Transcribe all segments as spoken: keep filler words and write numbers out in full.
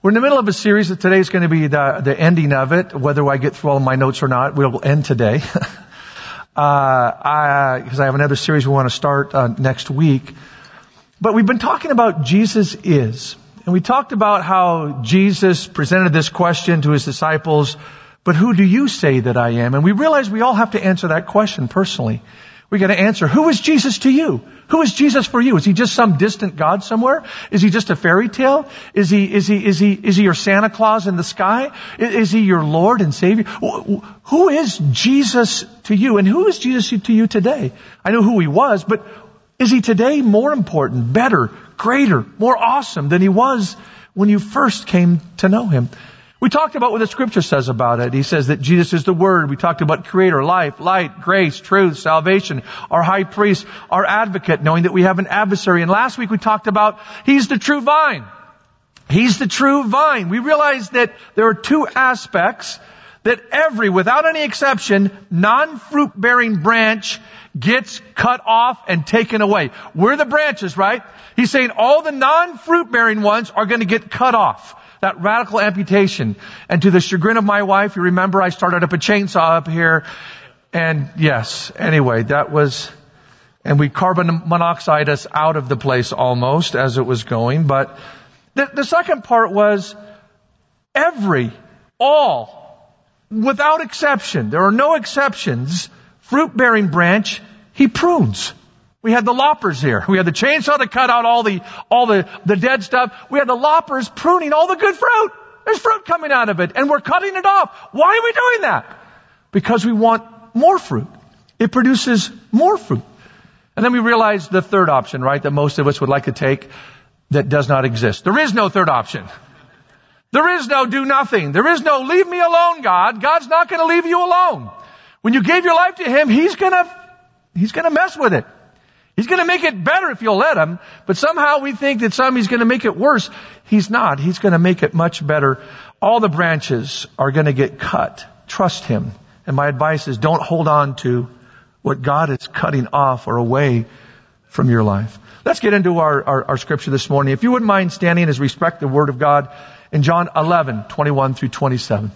We're in the middle of a series that today is going to be the, the ending of it. Whether I get through all of my notes or not, we'll end today. uh, I, because I have another series we want to start uh, next week. But we've been talking about Jesus is. And we talked about how Jesus presented this question to his disciples, but who do you say that I am? And we realize we all have to answer that question personally. We got to answer, who is Jesus to you? Who is Jesus for you? Is he just some distant God somewhere? Is he just a fairy tale? Is he, is he, is he, is he your Santa Claus in the sky? Is he your Lord and Savior? Who is Jesus to you? And who is Jesus to you today? I know who he was, but is he today more important, better, greater, more awesome than he was when you first came to know him? We talked about what the scripture says about it. He says that Jesus is the Word. We talked about Creator, life, light, grace, truth, salvation, our high priest, our advocate, knowing that we have an adversary. And last week we talked about He's the true vine. He's the true vine. We realized that there are two aspects that every, without any exception, non-fruit bearing branch gets cut off and taken away. We're the branches, right? He's saying all the non-fruit bearing ones are going to get cut off. That radical amputation. And to the chagrin of my wife, you remember I started up a chainsaw up here. And yes, anyway, that was, and we carbon monoxide us out of the place almost as it was going. But the, the second part was every, all, without exception, there are no exceptions, fruit-bearing branch, he prunes. We had the loppers here. We had the chainsaw to cut out all the, all the, the dead stuff. We had the loppers pruning all the good fruit. There's fruit coming out of it, and we're cutting it off. Why are we doing that? Because we want more fruit. It produces more fruit. And then we realized the third option, right, that most of us would like to take that does not exist. There is no third option. There is no do nothing. There is no leave me alone, God. God's not going to leave you alone. When you gave your life to him, he's going to, he's going to mess with it. He's going to make it better if you'll let him, but somehow we think that some he's going to make it worse. He's not. He's going to make it much better. All the branches are going to get cut. Trust him. And my advice is don't hold on to what God is cutting off or away from your life. Let's get into our, our, our scripture this morning. If you wouldn't mind standing as respect the word of God in John eleven, twenty-one through twenty-seven.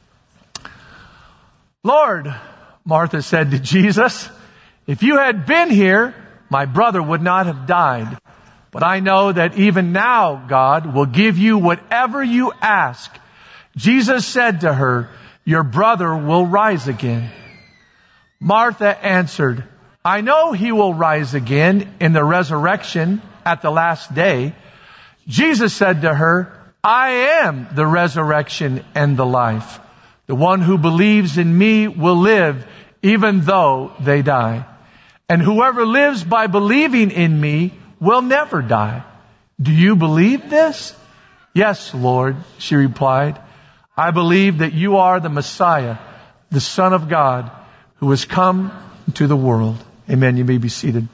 Lord, Martha said to Jesus, if you had been here, my brother would not have died. But I know that even now God will give you whatever you ask. Jesus said to her, your brother will rise again. Martha answered, I know he will rise again in the resurrection at the last day. Jesus said to her, I am the resurrection and the life. The one who believes in me will live even though they die. And whoever lives by believing in me will never die. Do you believe this? Yes, Lord, she replied. I believe that you are the Messiah, the Son of God, who has come into the world. Amen. You may be seated.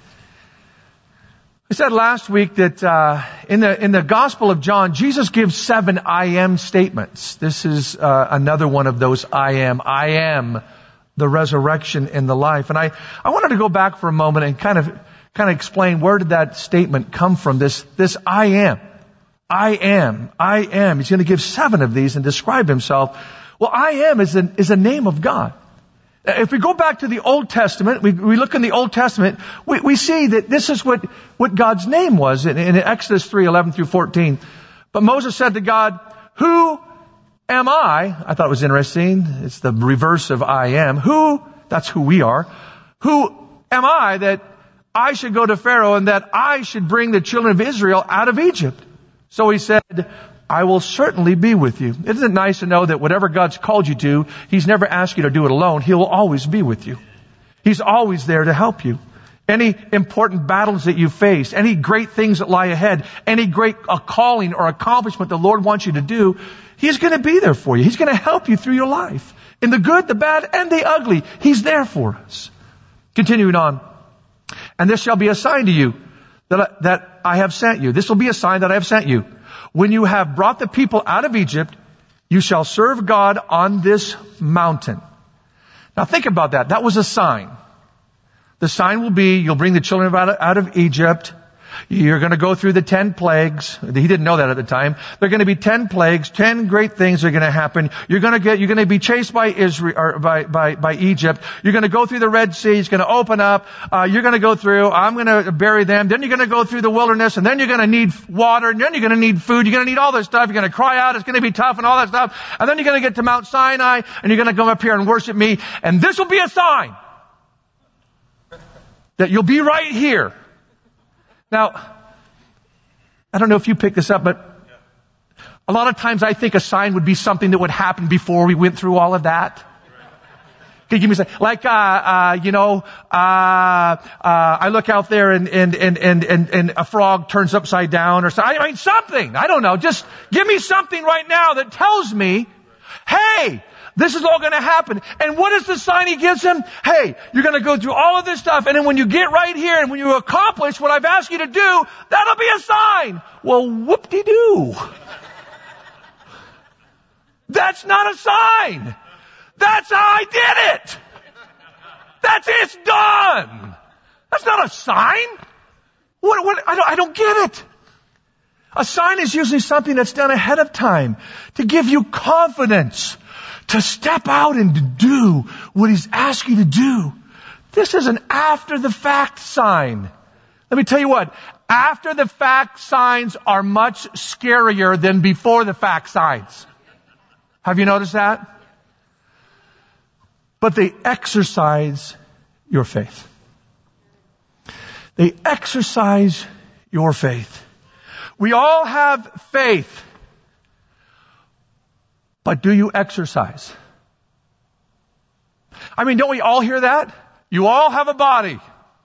I said last week that uh, in the in the Gospel of John, Jesus gives seven I am statements. This is uh, another one of those I am. I am the resurrection and the life. And I, I wanted to go back for a moment and kind of, kind of explain where did that statement come from? This, this I am. I am. I am. He's going to give seven of these and describe himself. Well, I am is a, is a name of God. If we go back to the Old Testament, we, we look in the Old Testament, we, we see that this is what, what God's name was in, in Exodus three, eleven through fourteen. But Moses said to God, who am I? I thought it was interesting. It's the reverse of I am. Who, that's who we are. Who am I that I should go to Pharaoh and that I should bring the children of Israel out of Egypt? So he said, I will certainly be with you. Isn't it nice to know that whatever God's called you to, he's never asked you to do it alone. He will always be with you. He's always there to help you. Any important battles that you face, any great things that lie ahead, any great a calling or accomplishment the Lord wants you to do, he's going to be there for you. He's going to help you through your life. In the good, the bad, and the ugly, he's there for us. Continuing on. And this shall be a sign to you that I, that I have sent you. This will be a sign that I have sent you. When you have brought the people out of Egypt, you shall serve God on this mountain. Now think about that. That was a sign. The sign will be, you'll bring the children out of, out of Egypt. You're going to go through the ten plagues. He didn't know that at the time. There are going to be ten plagues. Ten great things are going to happen. You're going to get, you're going to be chased by Israel, or by, by, by Egypt. You're going to go through the Red Sea. It's going to open up. Uh, you're going to go through. I'm going to bury them. Then you're going to go through the wilderness, and then you're going to need water, and then you're going to need food. You're going to need all this stuff. You're going to cry out. It's going to be tough and all that stuff. And then you're going to get to Mount Sinai, and you're going to come up here and worship me. And this will be a sign that you'll be right here. Now, I don't know if you picked this up, but a lot of times I think a sign would be something that would happen before we went through all of that. Can you give me a sign? Like, uh, uh, you know, uh, uh, I look out there and, and, and, and, and, and a frog turns upside down or something. I mean, something. I don't know. Just give me something right now that tells me, hey, this is all going to happen. And what is the sign he gives him? Hey, you're going to go through all of this stuff, and then when you get right here and when you accomplish what I've asked you to do, that'll be a sign. Well, whoop-de-doo. That's not a sign. That's how I did it. That's it. It's done. That's not a sign. What, what, I don't, I don't get it. A sign is usually something that's done ahead of time to give you confidence, to step out and to do what He's asked you to do. This is an after-the-fact sign. Let me tell you what, after-the-fact signs are much scarier than before-the-fact signs. Have you noticed that? But they exercise your faith. They exercise your faith. We all have faith. But do you exercise? I mean, don't we all hear that? You all have a body.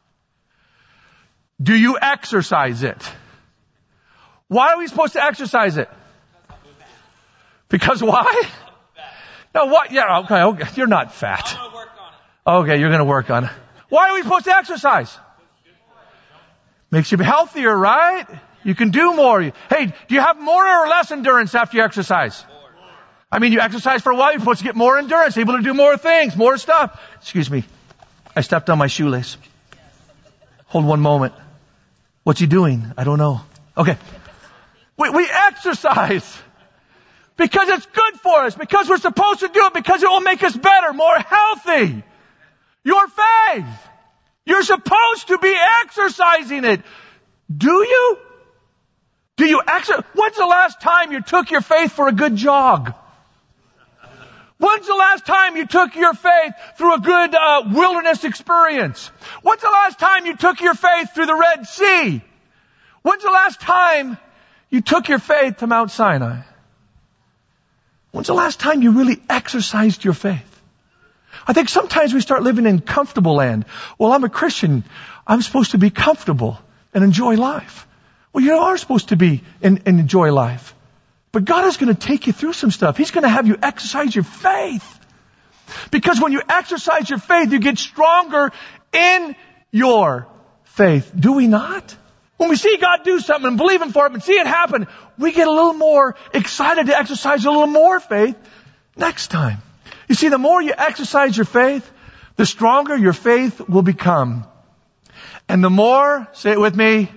Do you exercise it? Why are we supposed to exercise it? Because why? No, what? Yeah, okay, okay. You're not fat. I'm gonna work on it. Okay, you're going to work on it. Why are we supposed to exercise? Makes you healthier, right? You can do more. Hey, do you have more or less endurance after you exercise? I mean, you exercise for a while, you're supposed to get more endurance, able to do more things, more stuff. Excuse me. I stepped on my shoelace. Hold one moment. What's he doing? I don't know. Okay. We, we exercise because it's good for us, because we're supposed to do it, because it will make us better, more healthy. Your faith. You're supposed to be exercising it. Do you? Do you exercise? When's the last time you took your faith for a good jog? When's the last time you took your faith through a good uh, wilderness experience? When's the last time you took your faith through the Red Sea? When's the last time you took your faith to Mount Sinai? When's the last time you really exercised your faith? I think sometimes we start living in comfortable land. Well, I'm a Christian. I'm supposed to be comfortable and enjoy life. Well, you are supposed to be and, and enjoy life. But God is going to take you through some stuff. He's going to have you exercise your faith. Because when you exercise your faith, you get stronger in your faith. Do we not? When we see God do something and believe Him for it and see it happen, we get a little more excited to exercise a little more faith next time. You see, the more you exercise your faith, the stronger your faith will become. And the more, say it with me,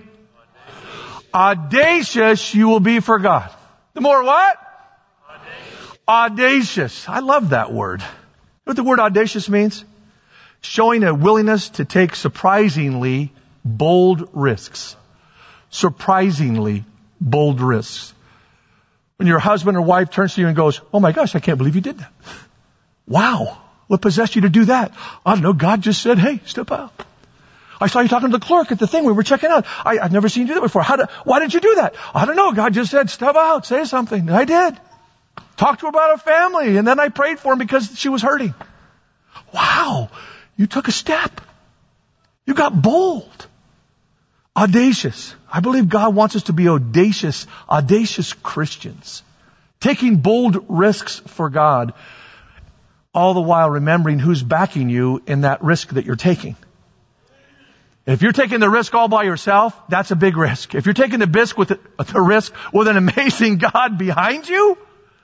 audacious you will be for God. The more what? Audacious. Audacious. I love that word. You know what the word audacious means? Showing a willingness to take surprisingly bold risks. Surprisingly bold risks. When your husband or wife turns to you and goes, oh my gosh, I can't believe you did that. Wow. What possessed you to do that? I don't know. God just said, hey, step out. I saw you talking to the clerk at the thing we were checking out. I, I've never seen you do that before. How did, why did you do that? I don't know. God just said, step out, say something. And I did. Talked to her about her family, and then I prayed for him because she was hurting. Wow. You took a step. You got bold. Audacious. I believe God wants us to be audacious, audacious Christians. Taking bold risks for God, all the while remembering who's backing you in that risk that you're taking. If you're taking the risk all by yourself, that's a big risk. If you're taking the risk with the risk with an amazing God behind you,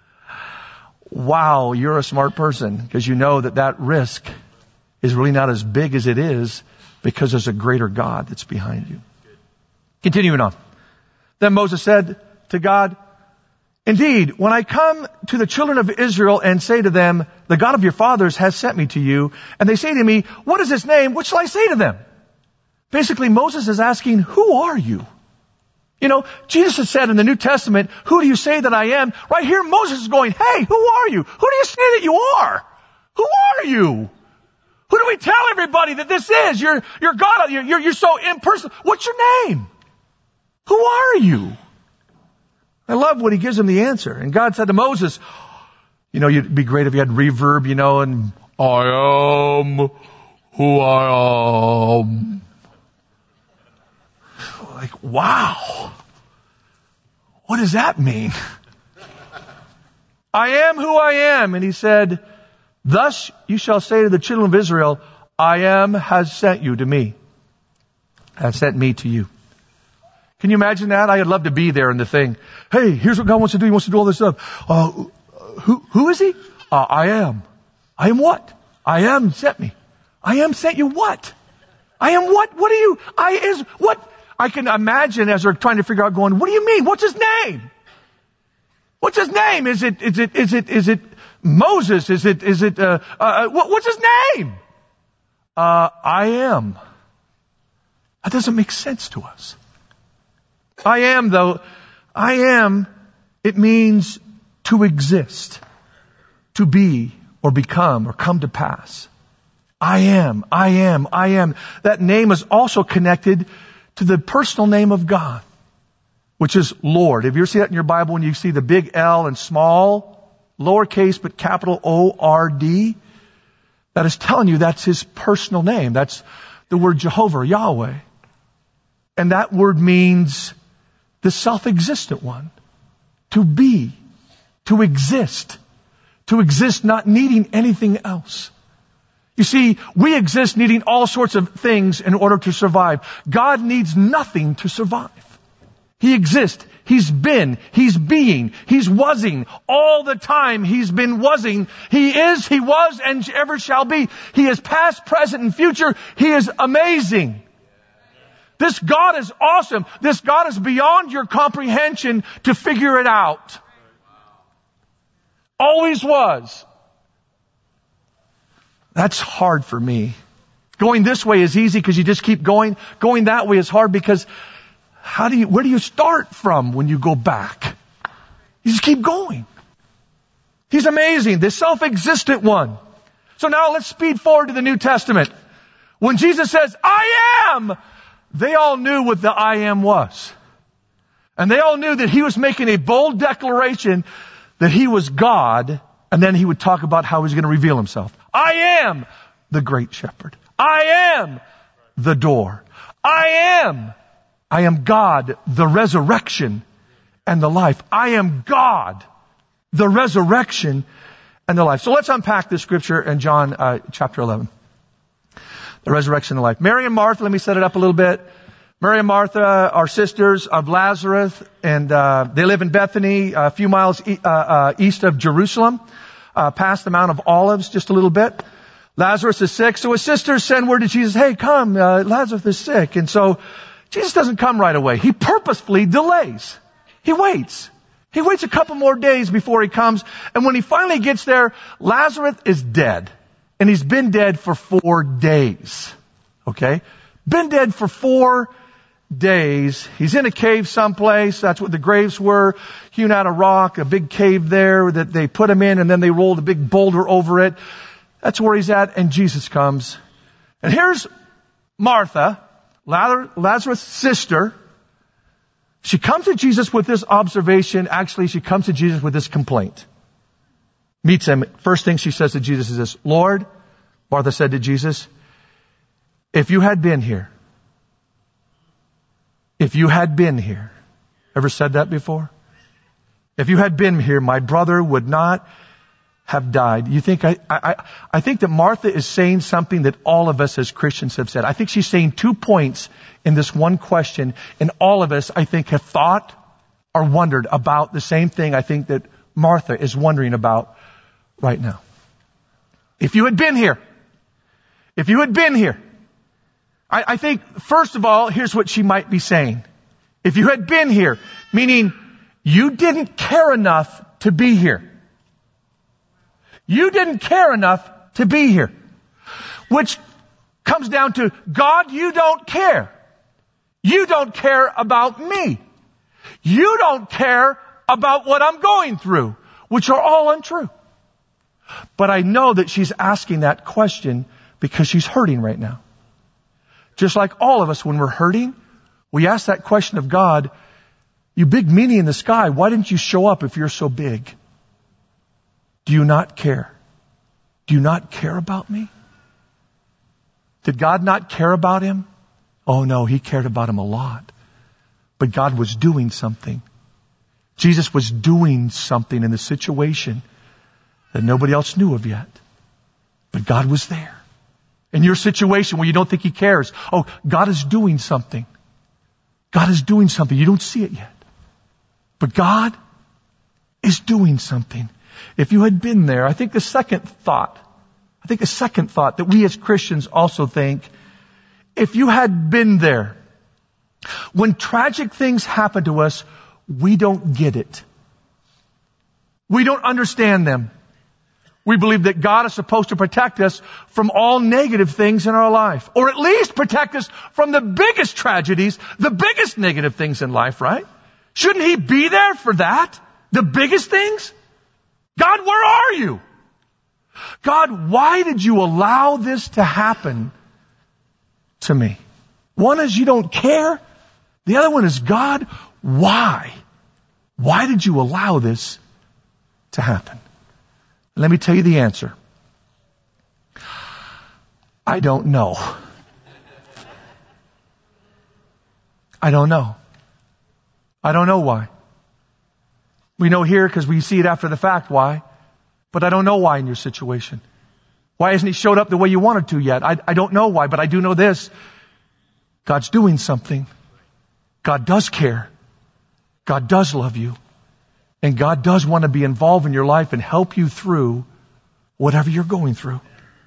wow, you're a smart person, because you know that that risk is really not as big as it is because there's a greater God that's behind you. Continuing on. Then Moses said to God, indeed, when I come to the children of Israel and say to them, the God of your fathers has sent me to you, and they say to me, what is his name? What shall I say to them? Basically, Moses is asking, who are you? You know, Jesus has said in the New Testament, who do you say that I am? Right here, Moses is going, hey, who are you? Who do you say that you are? Who are you? Who do we tell everybody that this is? You're, you're God. You're, you're, you're so impersonal. What's your name? Who are you? I love when he gives him the answer. And God said to Moses, you know, it'd be great if you had reverb, you know, and I am who I am. Like, wow. What does that mean? I am who I am. And he said, thus you shall say to the children of Israel, I am has sent you to me. Has sent me to you. Can you imagine that? I'd love to be there in the thing. Hey, here's what God wants to do. He wants to do all this stuff. Uh, who, who is he? Uh, I am. I am what? I am sent me. I am sent you what? I am what? What are you? I is what? I can imagine as they're trying to figure out going, what do you mean? What's his name? What's his name? Is it, is it, is it, is it Moses? Is it, is it, uh, uh, what, what's his name? Uh, I am. That doesn't make sense to us. I am, though, I am, it means to exist, to be, or become, or come to pass. I am, I am, I am. That name is also connected to the personal name of God, which is Lord. Have you ever seen that in your Bible when you see the big L and small, lowercase, but capital O R D? That is telling you that's his personal name. That's the word Jehovah, Yahweh. And that word means the self-existent one. To be. To exist. To exist not needing anything else. You see, we exist needing all sorts of things in order to survive. God needs nothing to survive. He exists. He's been. He's being. He's wasing. All the time He's been wasing. He is, He was, and ever shall be. He is past, present, and future. He is amazing. This God is awesome. This God is beyond your comprehension to figure it out. Always was. That's hard for me. Going this way is easy because you just keep going. Going that way is hard because how do you, where do you start from when you go back? You just keep going. He's amazing. The self-existent one. So now let's speed forward to the New Testament. When Jesus says, I am, they all knew what the I am was. And they all knew that He was making a bold declaration that He was God, and then He would talk about how He's going to reveal Himself. I am the great shepherd. I am the door. I am. I am God, the resurrection and the life. I am God, the resurrection and the life. So let's unpack this scripture in John uh, chapter eleven. The resurrection and the life. Mary and Martha, let me set it up a little bit. Mary and Martha are sisters of Lazarus, and uh, they live in Bethany, a few miles e- uh, uh, east of Jerusalem, uh, past the Mount of Olives, just a little bit. Lazarus is sick, so his sisters send word to Jesus, hey, come, uh, Lazarus is sick. And so Jesus doesn't come right away. He purposefully delays. He waits. He waits a couple more days before He comes, and when He finally gets there, Lazarus is dead. And he's been dead for four days. Okay? Been dead for four days. He's in a cave someplace. That's what the graves were. Hewn out of rock, a big cave there that they put him in, and then they rolled a big boulder over it. That's where he's at, and Jesus comes. And here's Martha, Lazarus' sister. She comes to Jesus with this observation. Actually, she comes to Jesus with this complaint. Meets him. First thing she says to Jesus is this, Lord, Martha said to Jesus, if you had been here, if you had been here, ever said that before? If you had been here, my brother would not have died. You think I, I, I think that Martha is saying something that all of us as Christians have said. I think she's saying two points in this one question, and all of us, I think, have thought or wondered about the same thing I think that Martha is wondering about right now. If you had been here, if you had been here, I, I think, first of all, here's what she might be saying. If you had been here, meaning you didn't care enough to be here. You didn't care enough to be here. Which comes down to, God, you don't care. You don't care about me. You don't care about what I'm going through, which are all untrue. But I know that she's asking that question because she's hurting right now. Just like all of us, when we're hurting, we ask that question of God, you big meanie in the sky, why didn't you show up if you're so big? Do you not care? Do you not care about me? Did God not care about him? Oh no, he cared about him a lot. But God was doing something. Jesus was doing something in the situation that nobody else knew of yet. But God was there. In your situation where you don't think he cares, oh, God is doing something. God is doing something. You don't see it yet. But God is doing something. If you had been there, I think the second thought, I think the second thought that we as Christians also think, if you had been there, when tragic things happen to us, we don't get it. We don't understand them. We believe that God is supposed to protect us from all negative things in our life. Or at least protect us from the biggest tragedies, the biggest negative things in life, right? Shouldn't he be there for that? The biggest things? God, where are you? God, why did you allow this to happen to me? One is you don't care. The other one is, God, why? Why did you allow this to happen? Let me tell you the answer. I don't know. I don't know. I don't know why. We know here because we see it after the fact why. But I don't know why in your situation. Why hasn't he showed up the way you wanted to yet? I, I don't know why, but I do know this. God's doing something. God does care. God does love you. And God does want to be involved in your life and help you through whatever you're going through.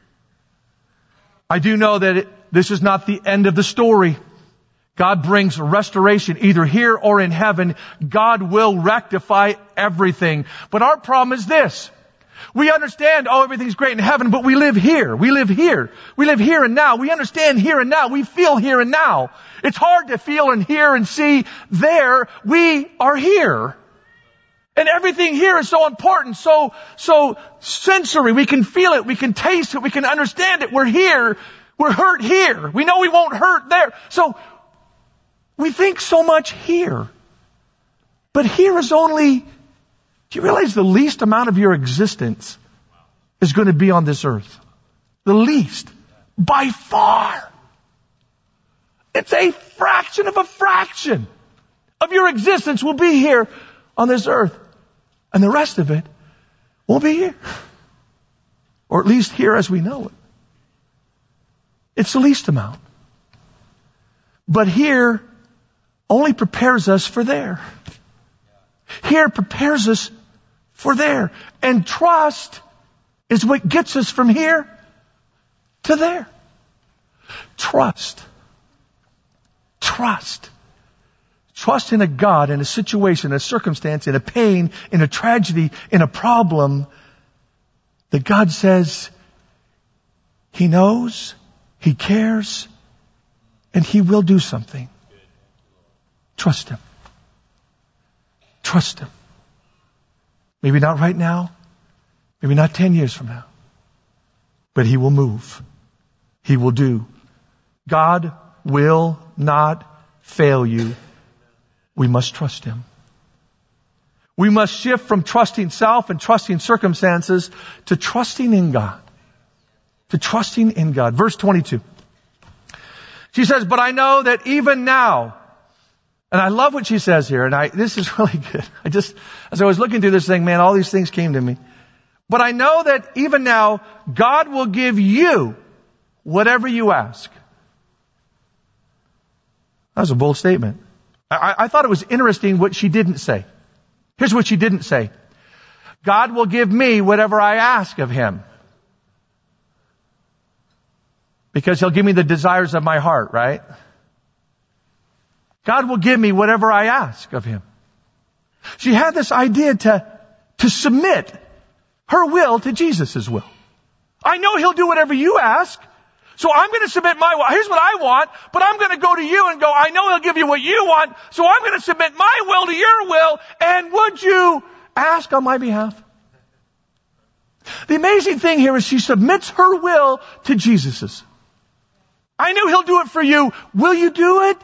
I do know that it, this is not the end of the story. God brings restoration either here or in heaven. God will rectify everything. But our problem is this. We understand, oh, everything's great in heaven, but we live here. We live here. We live here and now. We understand here and now. We feel here and now. It's hard to feel and hear and see there. We are here. And everything here is so important, so, so sensory. We can feel it, we can taste it, we can understand it. We're here. We're hurt here. We know we won't hurt there. So, we think so much here. But here is only, do you realize the least amount of your existence is going to be on this earth? The least. By far. It's a fraction of a fraction of your existence will be here on this earth. And the rest of it won't be here. Or at least here as we know it. It's the least amount. But here only prepares us for there. Here prepares us for there. And trust is what gets us from here to there. Trust. Trust. Trust in a God, in a situation, in a circumstance, in a pain, in a tragedy, in a problem, that God says he knows, he cares, and he will do something. Trust him. Trust him. Maybe not right now, maybe not ten years from now, but he will move. He will do. God will not fail you. We must trust him. We must shift from trusting self and trusting circumstances to trusting in God. To trusting in God. Verse twenty-two. She says, but I know that even now, and I love what she says here, and I, this is really good. I just, as I was looking through this thing, man, all these things came to me. But I know that even now, God will give you whatever you ask. That was a bold statement. I, I thought it was interesting what she didn't say. Here's what she didn't say. God will give me whatever I ask of him. Because he'll give me the desires of my heart, right? God will give me whatever I ask of Him. She had this idea to, to submit her will to Jesus' will. I know He'll do whatever you ask, so I'm going to submit my will. Here's what I want, but I'm going to go to you and go, I know He'll give you what you want, so I'm going to submit my will to your will, and would you ask on my behalf? The amazing thing here is she submits her will to Jesus's. I know He'll do it for you. Will you do it?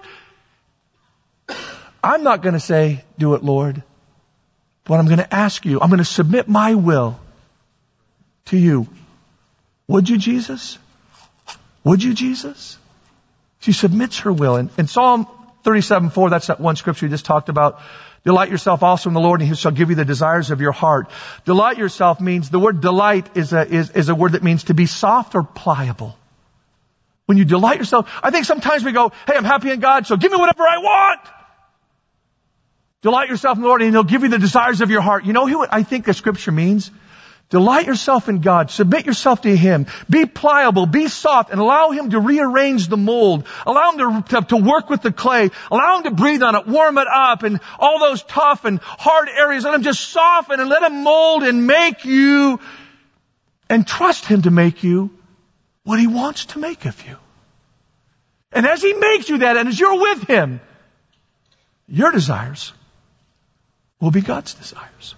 I'm not going to say, do it, Lord. But I'm going to ask you. I'm going to submit my will to you. Would you, Jesus? Would you, Jesus? She submits her will. And in Psalm thirty-seven four, that's that one scripture we just talked about. Delight yourself also in the Lord, and He shall give you the desires of your heart. Delight yourself means, the word delight is a, is, is a word that means to be soft or pliable. When you delight yourself, I think sometimes we go, hey, I'm happy in God, so give me whatever I want. Delight yourself in the Lord, and He'll give you the desires of your heart. You know what I think the scripture means? Delight yourself in God. Submit yourself to Him. Be pliable. Be soft. And allow Him to rearrange the mold. Allow Him to, to, to work with the clay. Allow Him to breathe on it. Warm it up. And all those tough and hard areas, let Him just soften and let Him mold and make you. And trust Him to make you what He wants to make of you. And as He makes you that, and as you're with Him, your desires will be God's desires.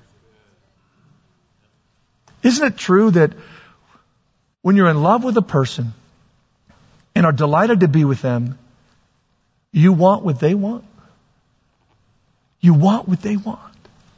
Isn't it true that when you're in love with a person and are delighted to be with them, you want what they want? You want what they want.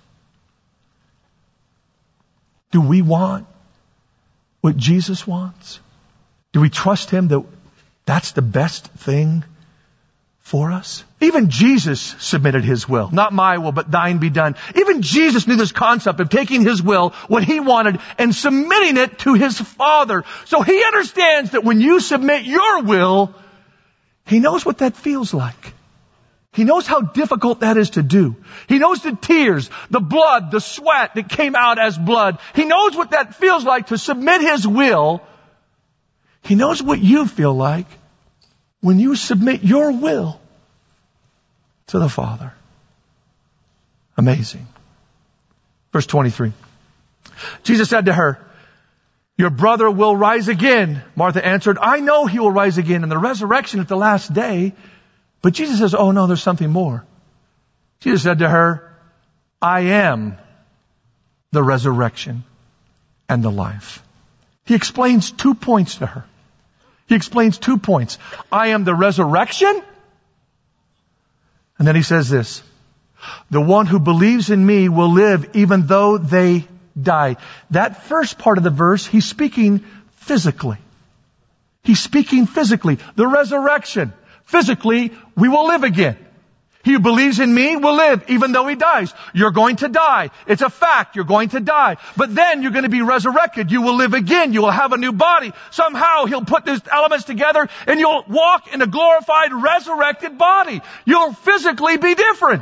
Do we want what Jesus wants? Do we trust Him that that's the best thing for us? Even Jesus submitted His will. Not my will, but thine be done. Even Jesus knew this concept of taking His will, what He wanted, and submitting it to His Father. So He understands that when you submit your will, He knows what that feels like. He knows how difficult that is to do. He knows the tears, the blood, the sweat that came out as blood. He knows what that feels like to submit His will. He knows what you feel like when you submit your will to the Father. Amazing. Verse twenty-three. Jesus said to her, your brother will rise again. Martha answered, I know he will rise again in the resurrection at the last day. But Jesus says, oh no, there's something more. Jesus said to her, I am the resurrection and the life. He explains two points to her. He explains two points. I am the resurrection. And then He says this, the one who believes in me will live even though they die. That first part of the verse, He's speaking physically. He's speaking physically. The resurrection. Physically, we will live again. He who believes in me will live even though he dies. You're going to die. It's a fact. You're going to die. But then you're going to be resurrected. You will live again. You will have a new body. Somehow He'll put these elements together and you'll walk in a glorified, resurrected body. You'll physically be different.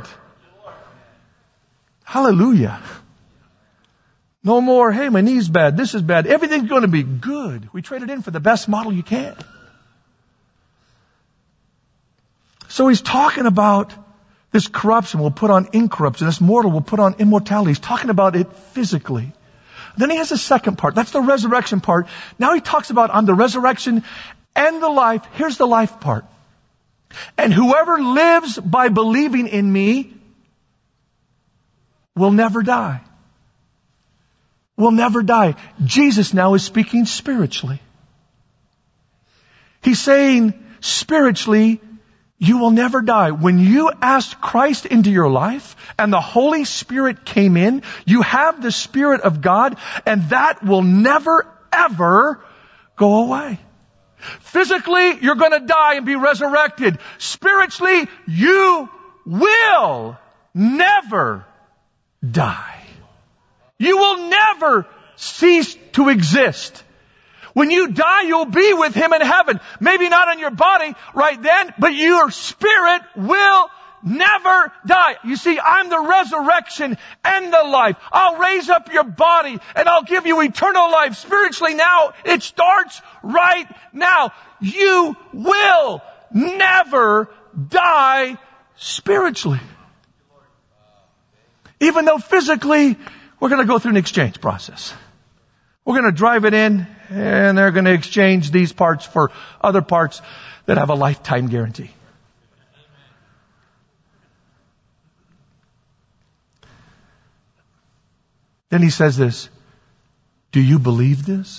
Hallelujah. No more, hey, my knee's bad. This is bad. Everything's going to be good. We traded in for the best model you can. So He's talking about this corruption will put on incorruption. This mortal will put on immortality. He's talking about it physically. Then He has a second part. That's the resurrection part. Now He talks about I'm the resurrection and the life. Here's the life part. And whoever lives by believing in me will never die. Will never die. Jesus now is speaking spiritually. He's saying spiritually, you will never die. When you asked Christ into your life and the Holy Spirit came in, you have the Spirit of God, and that will never, ever go away. Physically, you're going to die and be resurrected. Spiritually, you will never die. You will never cease to exist. When you die, you'll be with Him in heaven. Maybe not in your body right then, but your spirit will never die. You see, I'm the resurrection and the life. I'll raise up your body and I'll give you eternal life. Spiritually now, it starts right now. You will never die spiritually. Even though physically, we're going to go through an exchange process. We're going to drive it in, and they're going to exchange these parts for other parts that have a lifetime guarantee. Then he says this, do you believe this?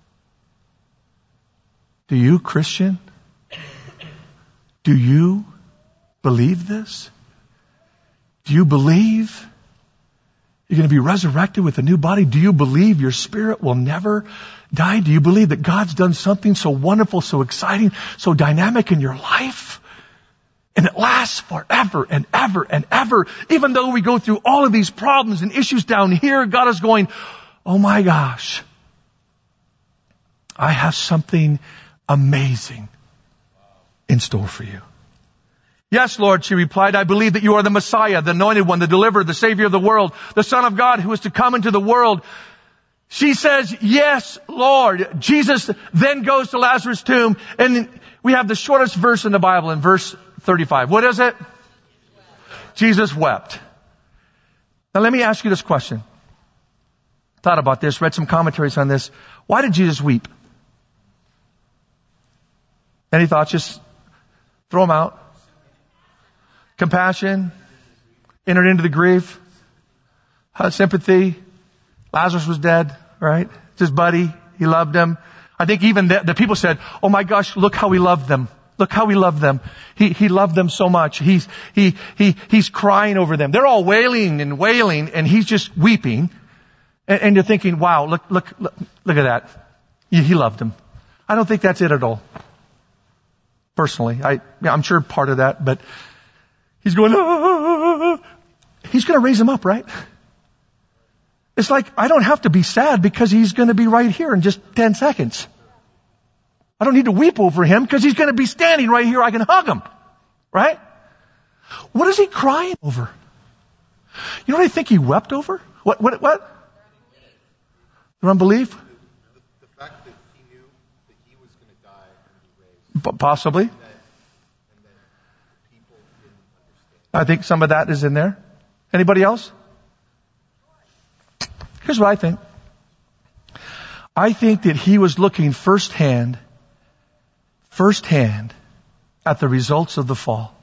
Do you, Christian? Do you believe this? Do you believe you're going to be resurrected with a new body? Do you believe your spirit will never die? Do you believe that God's done something so wonderful, so exciting, so dynamic in your life? And it lasts forever and ever and ever. Even though we go through all of these problems and issues down here, God is going, oh my gosh, I have something amazing in store for you. Yes, Lord, she replied, I believe that you are the Messiah, the anointed one, the deliverer, the Savior of the world, the Son of God who is to come into the world. She says, yes, Lord. Jesus then goes to Lazarus' tomb, and we have the shortest verse in the Bible in verse thirty-five. What is it? Jesus wept. Now let me ask you this question. Thought about this, read some commentaries on this. Why did Jesus weep? Any thoughts? Just throw them out. Compassion, entered into the grief, had sympathy. Lazarus was dead, right? It's his buddy. He loved him. I think even the, the people said, oh my gosh, look how he loved them. Look how he loved them. He, he loved them so much. He's, he, he, he's crying over them. They're all wailing and wailing, and he's just weeping. And, and you're thinking, wow, look, look, look, look at that. He, he loved them. I don't think that's it at all. Personally, I, yeah, I'm sure part of that, but he's going, ah. He's going to raise him up, right? It's like, I don't have to be sad because he's going to be right here in just ten seconds. I don't need to weep over him because he's going to be standing right here. I can hug him, right? What is he crying over? You know what I think he wept over? What, what, what? Your unbelief? The, the fact that he knew that he was going to die and be raised. P- possibly. And that, and that people didn't understand. I think some of that is in there. Anybody else? Here's what I think. I think that he was looking firsthand, firsthand at the results of the fall.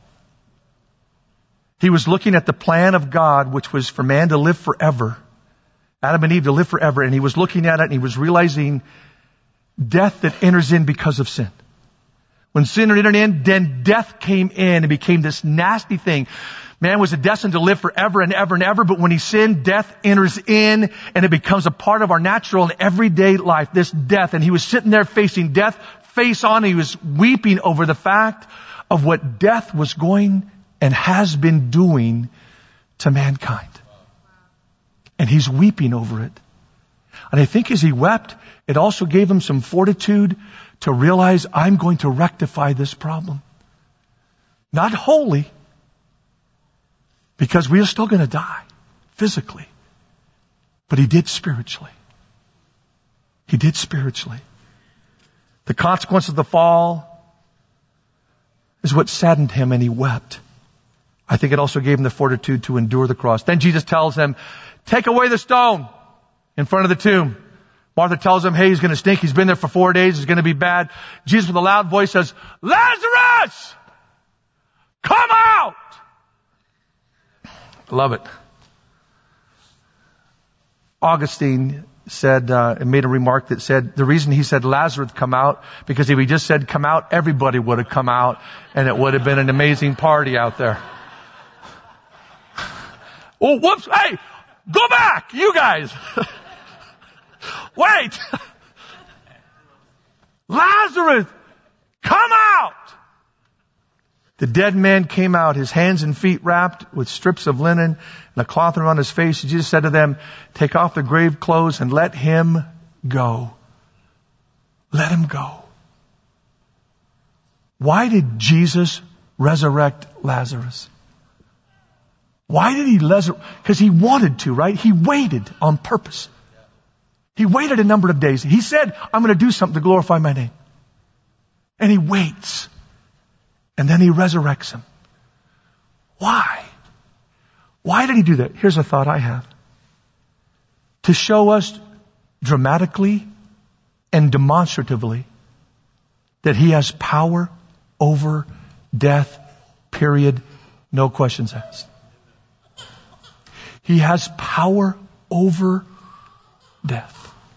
He was looking at the plan of God, which was for man to live forever. Adam and Eve to live forever. And he was looking at it and he was realizing death that enters in because of sin. When sin entered in, then death came in and became this nasty thing. Man was destined to live forever and ever and ever, but when he sinned, death enters in and it becomes a part of our natural and everyday life, this death. And he was sitting there facing death face on. And he was weeping over the fact of what death was going and has been doing to mankind. And he's weeping over it. And I think as he wept, it also gave him some fortitude to realize, I'm going to rectify this problem. Not wholly, because we are still going to die physically. But he did spiritually. He did spiritually. The consequence of the fall is what saddened him, and he wept. I think it also gave him the fortitude to endure the cross. Then Jesus tells him, take away the stone in front of the tomb. Martha tells him, hey, he's going to stink. He's been there for four days. It's going to be bad. Jesus with a loud voice says, Lazarus, come out. Love it. Augustine said, uh, and made a remark that said, the reason he said Lazarus come out, because if he just said come out, everybody would have come out and it would have been an amazing party out there. Oh, whoops. Hey, go back, you guys. Wait. Lazarus, come out. The dead man came out, his hands and feet wrapped with strips of linen and a cloth around his face. Jesus said to them, take off the grave clothes and let him go. Let him go. Why did Jesus resurrect Lazarus? Why did he resurrect? Because he wanted to, right? He waited on purpose. He waited a number of days. He said, I'm going to do something to glorify my name. And he waits. And then he resurrects him. Why? Why did he do that? Here's a thought I have. To show us dramatically and demonstratively that he has power over death, period, no questions asked. He has power over death.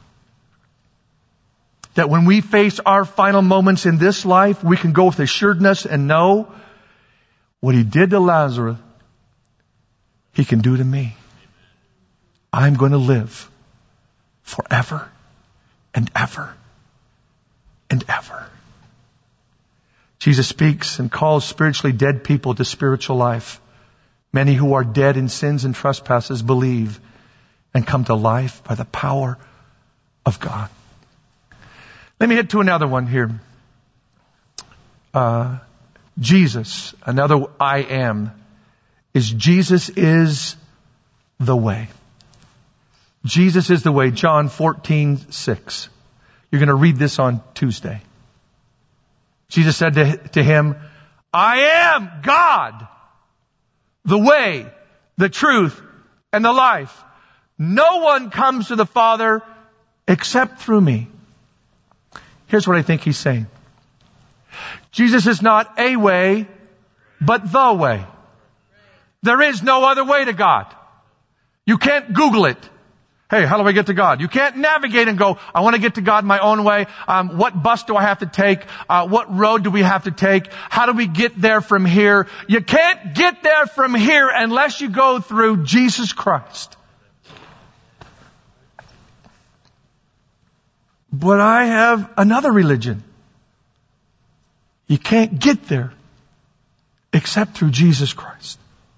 That when we face our final moments in this life, we can go with assuredness and know what he did to Lazarus, he can do to me. I'm going to live forever and ever and ever. Jesus speaks and calls spiritually dead people to spiritual life. Many who are dead in sins and trespasses believe and come to life by the power of God. Let me hit to another one here. Uh, Jesus, another I am, is Jesus is the way. Jesus is the way. John fourteen six. You're going to read this on Tuesday. Jesus said to, to him, I am God, the way, the truth, and the life. No one comes to the Father except through me. Here's what I think he's saying. Jesus is not a way, but the way. There is no other way to God. You can't Google it. Hey, how do I get to God? You can't navigate and go, I want to get to God my own way. Um, what bus do I have to take? Uh, what road do we have to take? How do we get there from here? You can't get there from here unless you go through Jesus Christ. But I have another religion. You can't get there except through Jesus Christ.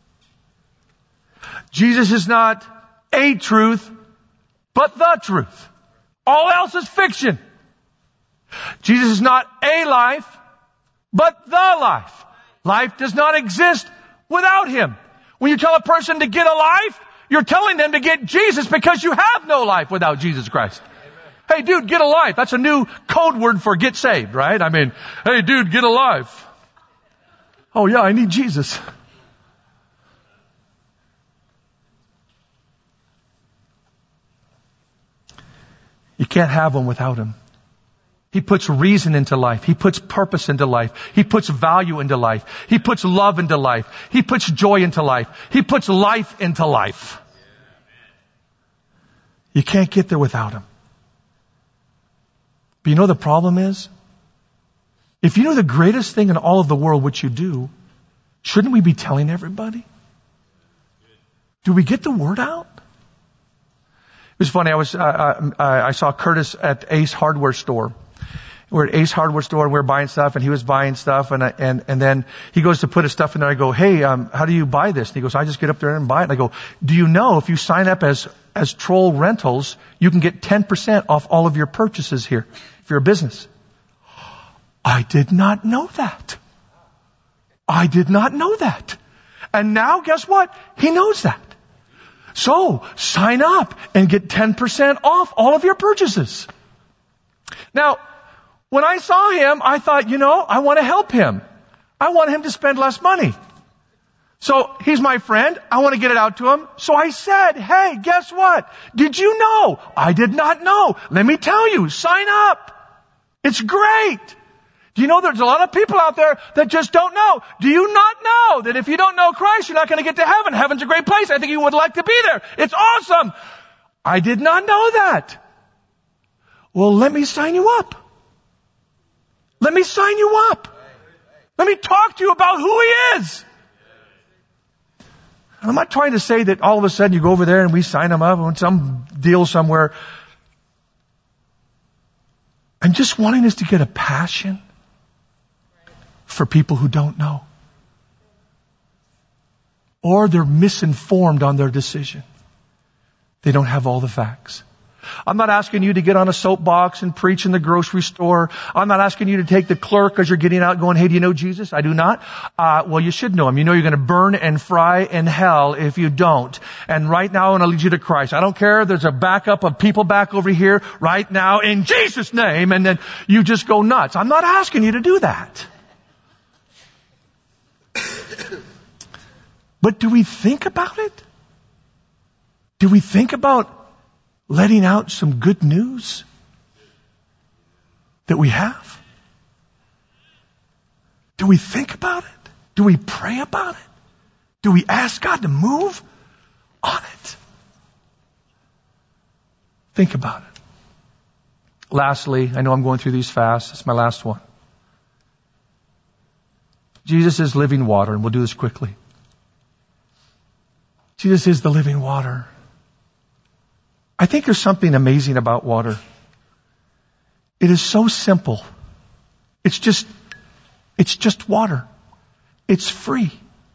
Jesus is not a truth, but the truth. All else is fiction. Jesus is not a life, but the life. Life does not exist without Him. When you tell a person to get a life, you're telling them to get Jesus because you have no life without Jesus Christ. Hey dude, get a life. That's a new code word for get saved, right? I mean, hey dude, get a life. Oh yeah, I need Jesus. You can't have Him without Him. He puts reason into life. He puts purpose into life. He puts value into life. He puts love into life. He puts joy into life. He puts life into life. You can't get there without Him. But you know the problem is? If you know the greatest thing in all of the world, which you do, shouldn't we be telling everybody? Do we get the word out? It was funny. I was, uh, I, I saw Curtis at Ace Hardware Store. We're at Ace Hardware Store and we we're buying stuff and he was buying stuff and I, and, and then he goes to put his stuff in there. I go, hey, um, how do you buy this? And he goes, I just get up there and buy it. And I go, do you know if you sign up as, as Troll Rentals, you can get ten percent off all of your purchases here if you're a business? I did not know that. I did not know that. And now guess what? He knows that. So sign up and get ten percent off all of your purchases. Now, when I saw him, I thought, you know, I want to help him. I want him to spend less money. So he's my friend. I want to get it out to him. So I said, hey, guess what? Did you know? I did not know. Let me tell you, sign up. It's great. Do you know there's a lot of people out there that just don't know? Do you not know that if you don't know Christ, you're not going to get to heaven? Heaven's a great place. I think you would like to be there. It's awesome. I did not know that. Well, let me sign you up. Let me sign you up. Let me talk to you about who He is. And I'm not trying to say that all of a sudden you go over there and we sign Him up on some deal somewhere. I'm just wanting us to get a passion for people who don't know. Or they're misinformed on their decision. They don't have all the facts. I'm not asking you to get on a soapbox and preach in the grocery store. I'm not asking you to take the clerk as you're getting out going, hey, do you know Jesus? I do not. Uh, well, you should know Him. You know you're going to burn and fry in hell if you don't. And right now I want to lead you to Christ. I don't care. There's a backup of people back over here right now in Jesus' name. And then you just go nuts. I'm not asking you to do that. But do we think about it? Do we think about letting out some good news that we have? Do we think about it? Do we pray about it? Do we ask God to move on it? Think about it. Lastly, I know I'm going through these fast. It's my last one. Jesus is living water, and we'll do this quickly. Jesus is the living water. I think there's something amazing about water. It is so simple. It's just, it's just water. It's free.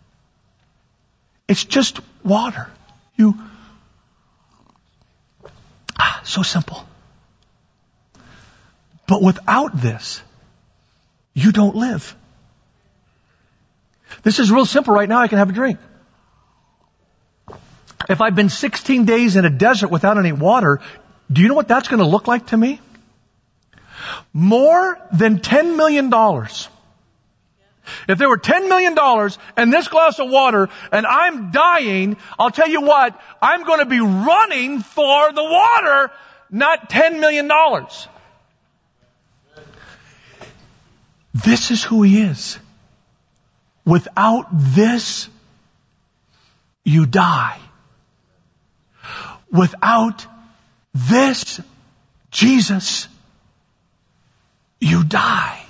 It's just water. You, ah, so simple. But without this, you don't live. This is real simple. Right now I can have a drink. If I've been sixteen days in a desert without any water, do you know what that's going to look like to me? More than ten million dollars. If there were ten million dollars and this glass of water and I'm dying, I'll tell you what, I'm going to be running for the water, not ten million dollars. This is who He is. Without this, you die. Without this, Jesus, you die.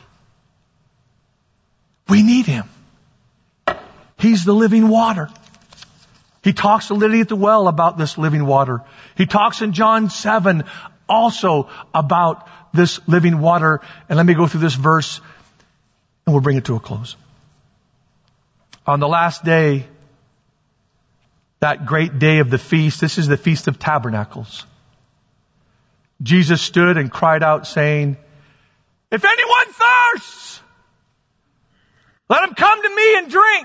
We need Him. He's the living water. He talks to Lydia at the well about this living water. He talks in John seven also about this living water. And let me go through this verse and we'll bring it to a close. On the last day, that great day of the feast, this is the Feast of Tabernacles. Jesus stood and cried out saying, if anyone thirsts, let him come to me and drink.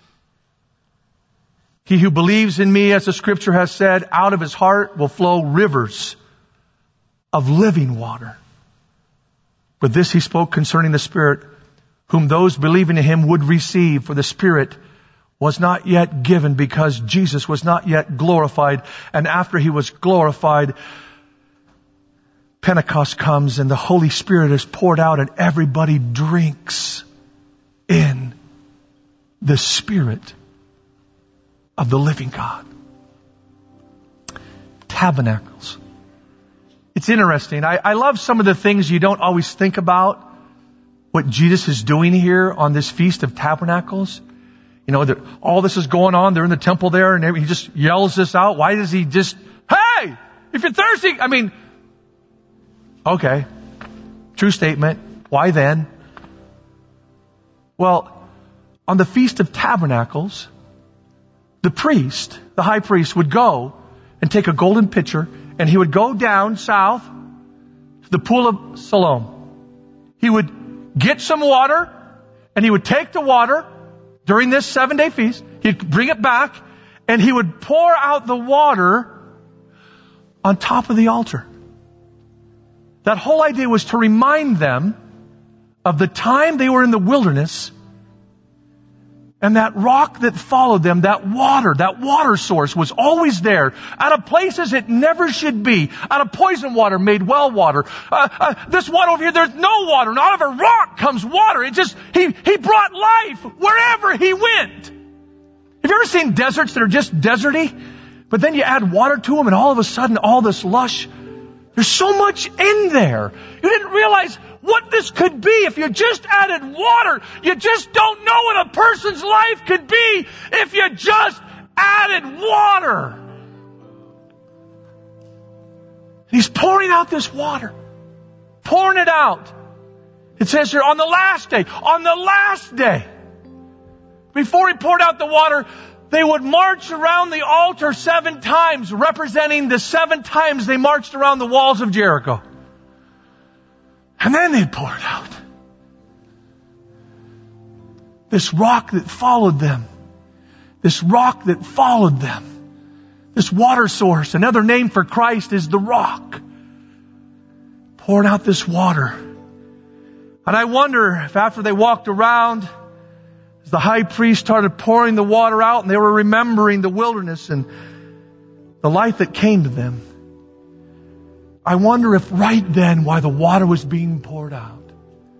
He who believes in me, as the scripture has said, out of his heart will flow rivers of living water. But this he spoke concerning the Spirit, whom those believing in him would receive, for the Spirit was not yet given because Jesus was not yet glorified. And after He was glorified, Pentecost comes and the Holy Spirit is poured out and everybody drinks in the Spirit of the living God. Tabernacles. It's interesting. I, I love some of the things you don't always think about what Jesus is doing here on this Feast of Tabernacles. You know, all this is going on. They're in the temple there and He just yells this out. Why does He just, hey, if you're thirsty, I mean, okay, true statement. Why then? Well, on the Feast of Tabernacles, the priest, the high priest, would go and take a golden pitcher and he would go down south to the pool of Siloam. He would get some water and he would take the water during this seven day feast. He'd bring it back and he would pour out the water on top of the altar. That whole idea was to remind them of the time they were in the wilderness and that rock that followed them, that water, that water source was always there. Out of places it never should be. Out of poison water made well water. Uh, uh, this one over here, there's no water. And out of a rock comes water. It just, he, he brought life wherever He went. Have you ever seen deserts that are just deserty? But then you add water to them and all of a sudden all this lush. There's so much in there. You didn't realize what this could be if you just added water. You just don't know what a person's life could be if you just added water. He's pouring out this water. Pouring it out. It says here, on the last day, on the last day, before He poured out the water, they would march around the altar seven times, representing the seven times they marched around the walls of Jericho. And then they'd pour it out. This rock that followed them. This rock that followed them. This water source, another name for Christ, is the rock. Pouring out this water. And I wonder if after they walked around, The high priest started pouring the water out, and they were remembering the wilderness and the life that came to them. I wonder if right then, while the water was being poured out,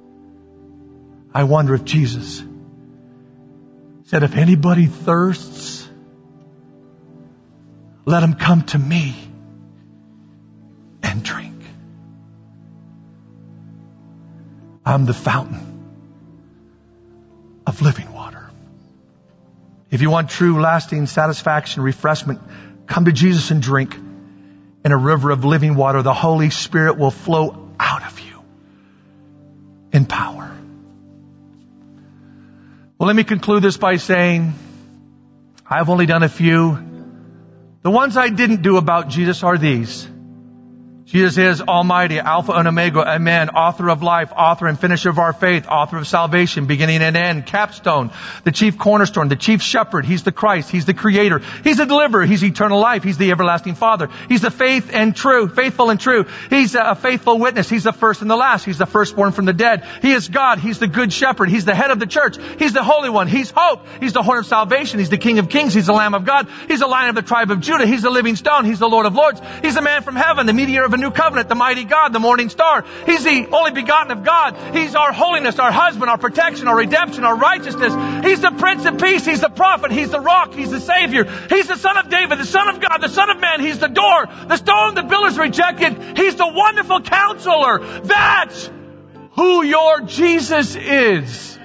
I wonder if Jesus said, if anybody thirsts, let him come to me and drink. I'm the fountain of living water. If you want true, lasting satisfaction, refreshment, come to Jesus and drink. In a river of living water, the Holy Spirit will flow out of you in power. Well, let me conclude this by saying, I've only done a few. The ones I didn't do about Jesus are these. Jesus is Almighty, Alpha and Omega, Amen, author of life, author and finisher of our faith, author of salvation, beginning and end, capstone, the chief cornerstone, the chief shepherd. He's the Christ. He's the creator. He's the deliverer. He's eternal life. He's the everlasting Father. He's the faith and true, faithful and true. He's a faithful witness. He's the first and the last. He's the firstborn from the dead. He is God. He's the good shepherd. He's the head of the church. He's the Holy One. He's hope. He's the horn of salvation. He's the King of kings. He's the Lamb of God. He's the Lion of the tribe of Judah. He's the living stone. He's the Lord of lords. He's the man from heaven, the mediator of a new covenant, the mighty God, the morning star. He's the only begotten of God. He's our holiness, our husband, our protection, our redemption, our righteousness. He's the Prince of Peace. He's the prophet. He's the rock. He's the Savior. He's the Son of David, the Son of God, the Son of Man. He's the door, the stone the builders rejected. He's the wonderful counselor. That's who your Jesus is.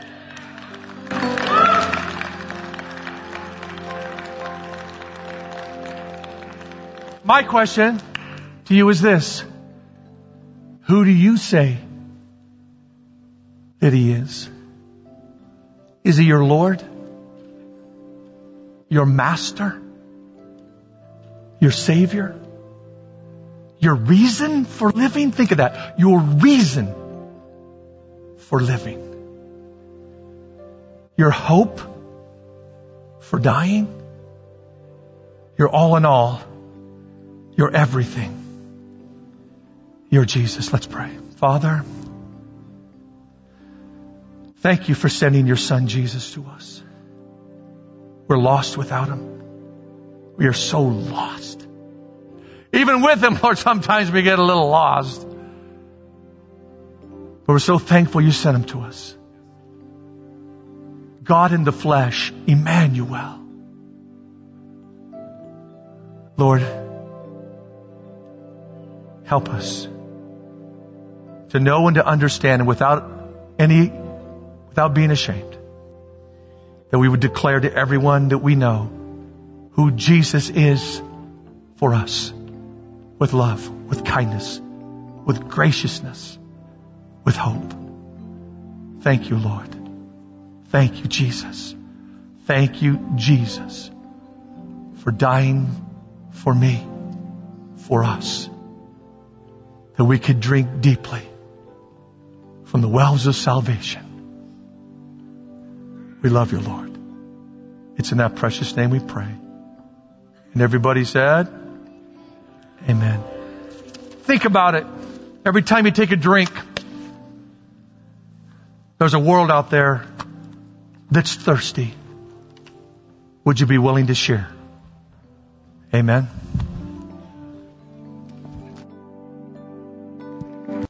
My question to you is this. Who do you say that He is? Is He your Lord? Your Master? Your Savior? Your reason for living? Think of that. Your reason for living. Your hope for dying. Your all in all. Your everything. You're Jesus. Let's pray. Father, thank you for sending your Son Jesus to us. We're lost without Him. We are so lost. Even with Him, Lord, sometimes we get a little lost. But we're so thankful you sent Him to us. God in the flesh, Emmanuel. Lord, help us to know and to understand, and without any, without being ashamed, that we would declare to everyone that we know who Jesus is for us, with love, with kindness, with graciousness, with hope. Thank you, Lord. Thank you, Jesus. Thank you, Jesus, for dying for me, for us, that we could drink deeply from the wells of salvation. We love you, Lord. It's in that precious name we pray. And everybody said, amen. Think about it. Every time you take a drink, there's a world out there that's thirsty. Would you be willing to share? Amen.